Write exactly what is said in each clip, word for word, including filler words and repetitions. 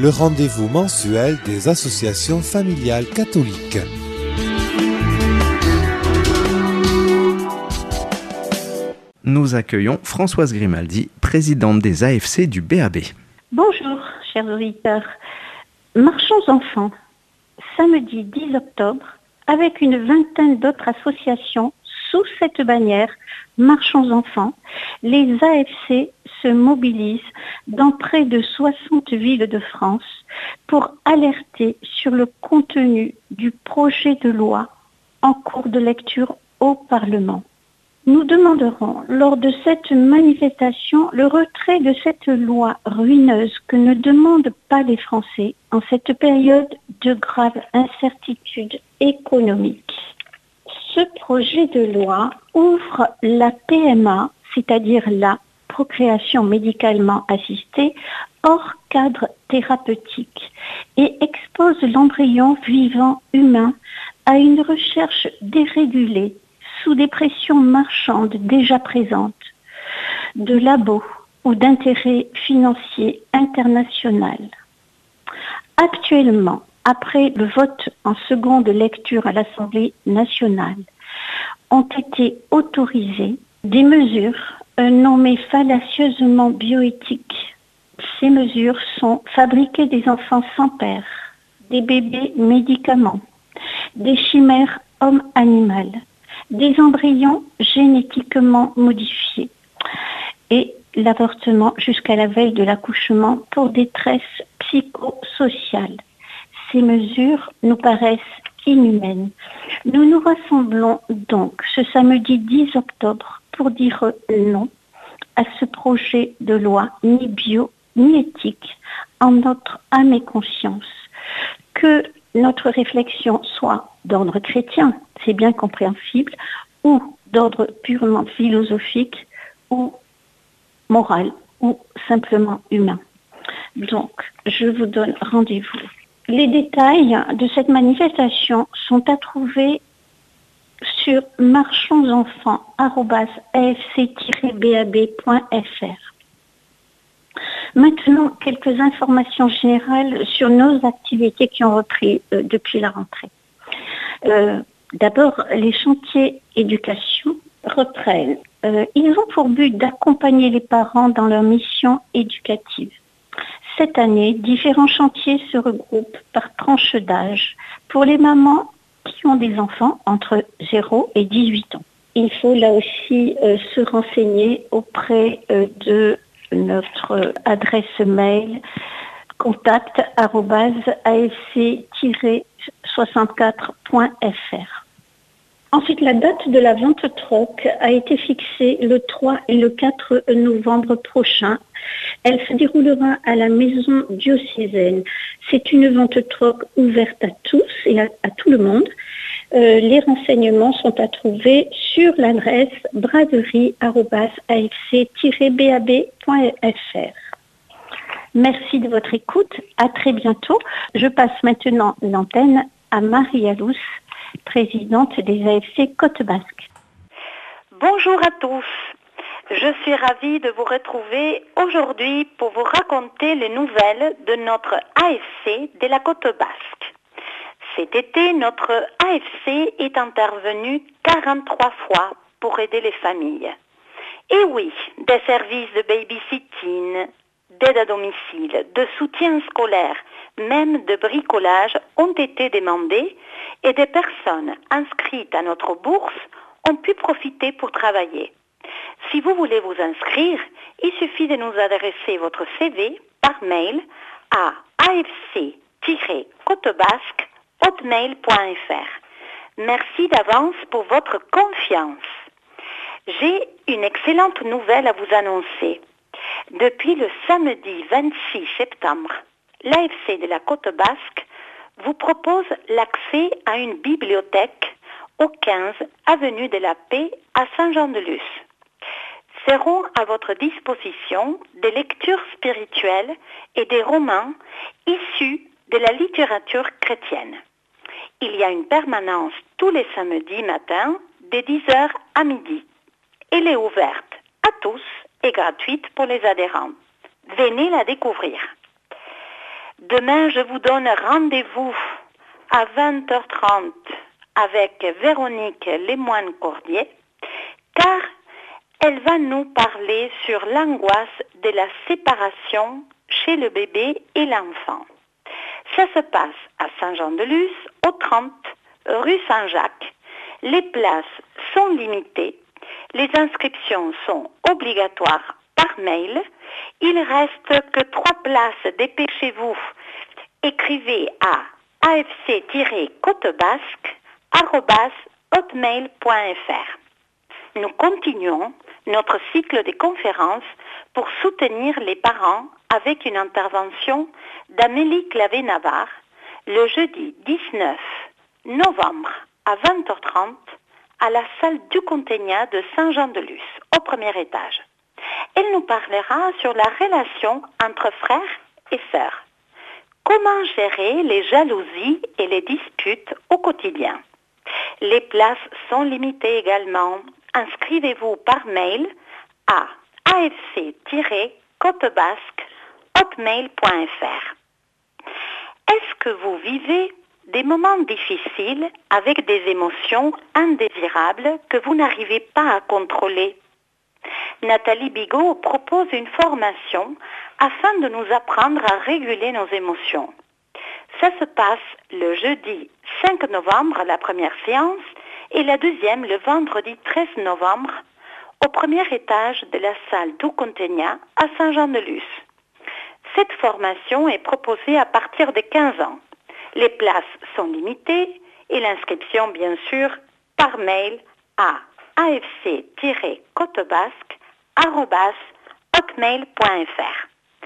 le rendez-vous mensuel des associations familiales catholiques. Nous accueillons Françoise Grimaldi, présidente des A F C du B A B. Bonjour, chers auditeurs. Marchons enfants, samedi dix octobre, avec une vingtaine d'autres associations sous cette bannière Marchons enfants, les A F C se mobilisent dans près de soixante villes de France pour alerter sur le contenu du projet de loi en cours de lecture au Parlement. Nous demanderons lors de cette manifestation le retrait de cette loi ruineuse que ne demandent pas les Français en cette période de grave incertitude économique. Ce projet de loi ouvre la P M A, c'est-à-dire la procréation médicalement assistée, hors cadre thérapeutique et expose l'embryon vivant humain à une recherche dérégulée sous des pressions marchandes déjà présentes, de labos ou d'intérêts financiers internationaux. Actuellement, après le vote en seconde lecture à l'Assemblée nationale, ont été autorisées des mesures nommées fallacieusement bioéthiques. Ces mesures sont fabriquer des enfants sans père, des bébés médicaments, des chimères homme-animal, des embryons génétiquement modifiés et l'avortement jusqu'à la veille de l'accouchement pour détresse psychosociale. Ces mesures nous paraissent inhumaines. Nous nous rassemblons donc ce samedi dix octobre pour dire non à ce projet de loi ni bio ni éthique en notre âme et conscience. Que notre réflexion soit d'ordre chrétien, c'est bien compréhensible, ou d'ordre purement philosophique ou moral ou simplement humain. Donc, je vous donne rendez-vous. Les détails de cette manifestation sont à trouver sur marchonsenfants arobase a f c tiret b a b point f r. Maintenant, quelques informations générales sur nos activités qui ont repris euh, depuis la rentrée. Euh, d'abord, les chantiers éducation reprennent. Euh, ils ont pour but d'accompagner les parents dans leur mission éducative. Cette année, différents chantiers se regroupent par tranche d'âge pour les mamans qui ont des enfants entre zéro et dix-huit ans. Il faut là aussi euh, se renseigner auprès euh, de notre adresse mail contact arobase a f c tiret soixante-quatre point f r. Ensuite, la date de la vente troc a été fixée le trois et le quatre novembre prochain. Elle se déroulera à la maison diocésaine. C'est une vente troc ouverte à tous et à, à tout le monde. Euh, les renseignements sont à trouver sur l'adresse braderie arobase a f c tiret b a b point f r. Merci de votre écoute. À très bientôt. Je passe maintenant l'antenne à Marie-Alousse, présidente des A F C Côte Basque. Bonjour à tous. Je suis ravie de vous retrouver aujourd'hui pour vous raconter les nouvelles de notre A F C de la Côte Basque. Cet été, notre A F C est intervenu quarante-trois fois pour aider les familles. Et oui, des services de babysitting, d'aide à domicile, de soutien scolaire, même de bricolage ont été demandés et des personnes inscrites à notre bourse ont pu profiter pour travailler. Si vous voulez vous inscrire, il suffit de nous adresser votre C V par mail à a f c tiret côte basque arobase hotmail point f r. Merci d'avance pour votre confiance. J'ai une excellente nouvelle à vous annoncer. Depuis le samedi vingt-six septembre, l'A F C de la Côte Basque vous propose l'accès à une bibliothèque au quinze avenue de la Paix à Saint-Jean-de-Luz. Seront à votre disposition des lectures spirituelles et des romans issus de la littérature chrétienne. Il y a une permanence tous les samedis matins de dix heures à midi. Elle est ouverte à tous et gratuite pour les adhérents. Venez la découvrir. Demain, je vous donne rendez-vous à vingt heures trente avec Véronique Lemoine-Cordier, car elle va nous parler sur l'angoisse de la séparation chez le bébé et l'enfant. Ça se passe à Saint-Jean-de-Luz, au trente, rue Saint-Jacques. Les places sont limitées. Les inscriptions sont obligatoires par mail. Il reste que trois places. Dépêchez-vous. Écrivez à a f c tiret cotebasque arobase hotmail point f r. Nous continuons notre cycle de conférences pour soutenir les parents avec une intervention d'Amélie Clavé-Navarre le jeudi dix-neuf novembre à vingt heures trente à la salle du Contegna de Saint-Jean-de-Luz, au premier étage. Elle nous parlera sur la relation entre frères et sœurs. Comment gérer les jalousies et les disputes au quotidien. Les places sont limitées également. Inscrivez-vous par mail à a f c tiret cotebasque hotmail point f r. Est-ce que vous vivez des moments difficiles avec des émotions indésirables que vous n'arrivez pas à contrôler? Nathalie Bigot propose une formation afin de nous apprendre à réguler nos émotions. Ça se passe le jeudi cinq novembre, la première séance, et la deuxième le vendredi treize novembre, au premier étage de la salle du Contegna à Saint-Jean-de-Luz. Cette formation est proposée à partir de quinze ans. Les places sont limitées et l'inscription, bien sûr, par mail à a f c tiret cotebasque arobase hotmail point f r.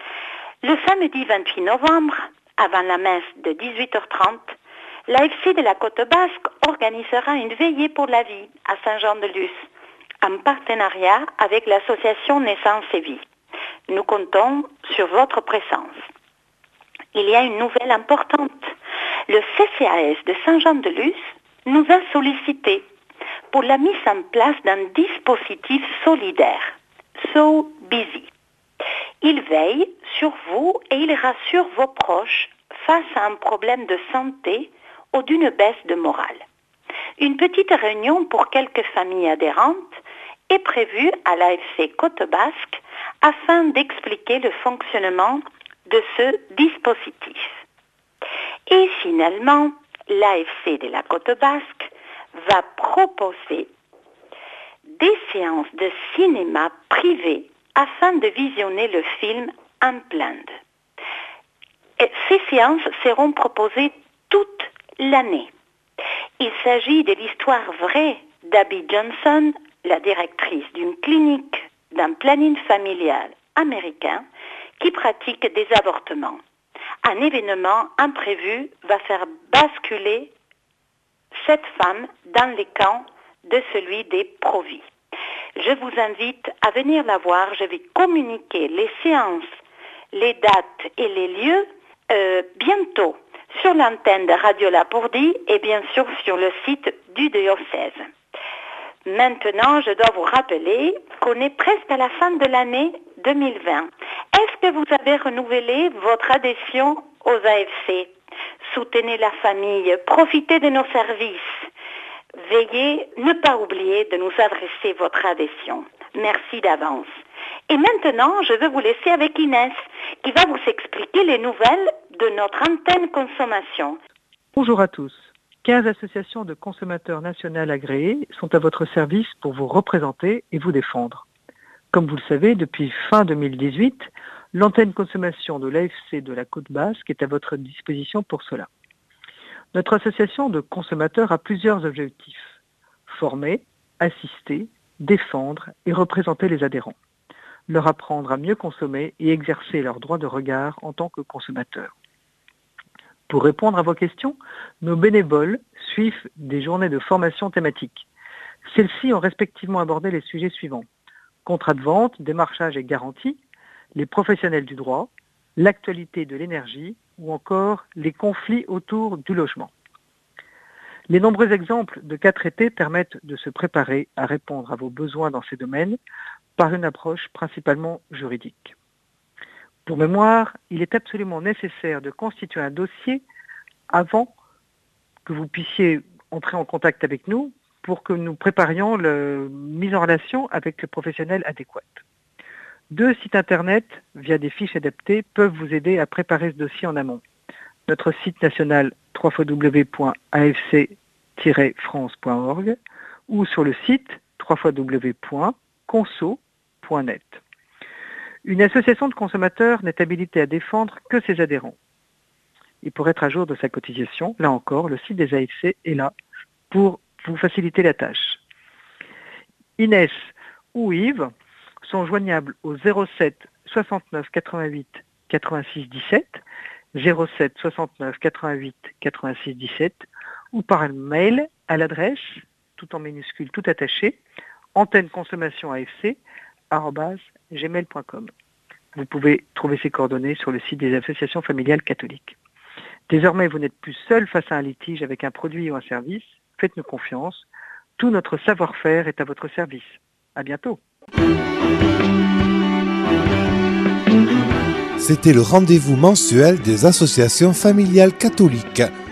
Le samedi vingt-huit novembre, avant la messe de dix-huit heures trente, l'A F C de la Côte Basque organisera une veillée pour la vie à Saint-Jean-de-Luz, en partenariat avec l'association Naissance et Vie. Nous comptons sur votre présence. Il y a une nouvelle importante. Le C C A S de Saint-Jean-de-Luz nous a sollicité pour la mise en place d'un dispositif solidaire, So Busy. Il veille sur vous et il rassure vos proches face à un problème de santé ou d'une baisse de morale. Une petite réunion pour quelques familles adhérentes est prévue à l'A F C Côte Basque afin d'expliquer le fonctionnement de ce dispositif. Et finalement, l'A F C de la Côte Basque va proposer des séances de cinéma privées afin de visionner le film Unplanned. Et ces séances seront proposées toute l'année. Il s'agit de l'histoire vraie d'Abby Johnson, la directrice d'une clinique d'un planning familial américain qui pratique des avortements. Un événement imprévu va faire basculer cette femme dans les camps de celui des pro-vie. Je vous invite à venir la voir. Je vais communiquer les séances, les dates et les lieux euh, bientôt sur l'antenne de Radio Lapourdie et bien sûr sur le site du diocèse. Maintenant, je dois vous rappeler qu'on est presque à la fin de l'année deux mille vingt. Est-ce que vous avez renouvelé votre adhésion aux A F C? Soutenez la famille, profitez de nos services. Veuillez ne pas oublier de nous adresser votre adhésion. Merci d'avance. Et maintenant, je vais vous laisser avec Inès, qui va vous expliquer les nouvelles de notre antenne consommation. Bonjour à tous. quinze associations de consommateurs nationales agréées sont à votre service pour vous représenter et vous défendre. Comme vous le savez, depuis fin deux mille dix-huit, l'antenne consommation de l'A F C de la Côte Basque est à votre disposition pour cela. Notre association de consommateurs a plusieurs objectifs. Former, assister, défendre et représenter les adhérents. Leur apprendre à mieux consommer et exercer leur droit de regard en tant que consommateurs. Pour répondre à vos questions, nos bénévoles suivent des journées de formation thématiques. Celles-ci ont respectivement abordé les sujets suivants. Contrat de vente, démarchage et garantie, les professionnels du droit, l'actualité de l'énergie ou encore les conflits autour du logement. Les nombreux exemples de cas traités permettent de se préparer à répondre à vos besoins dans ces domaines par une approche principalement juridique. Pour mémoire, il est absolument nécessaire de constituer un dossier avant que vous puissiez entrer en contact avec nous pour que nous préparions la mise en relation avec le professionnel adéquat. Deux sites internet, via des fiches adaptées, peuvent vous aider à préparer ce dossier en amont. Notre site national w w w point a f c tiret france point org ou sur le site w w w point conso point net. Une association de consommateurs n'est habilitée à défendre que ses adhérents. Et pour être à jour de sa cotisation, là encore, le site des A F C est là pour vous faciliter la tâche. Inès ou Yves sont joignables au zéro sept soixante-neuf quatre-vingt-huit quatre-vingt-six dix-sept, zéro sept soixante-neuf quatre-vingt-huit quatre-vingt-six dix-sept ou par mail à l'adresse, tout en minuscule, tout attaché, antenne consommation A F C arobase gmail point com. Vous pouvez trouver ces coordonnées sur le site des associations familiales catholiques. Désormais, vous n'êtes plus seul face à un litige avec un produit ou un service. Faites-nous confiance. Tout notre savoir-faire est à votre service. À bientôt. C'était le rendez-vous mensuel des associations familiales catholiques.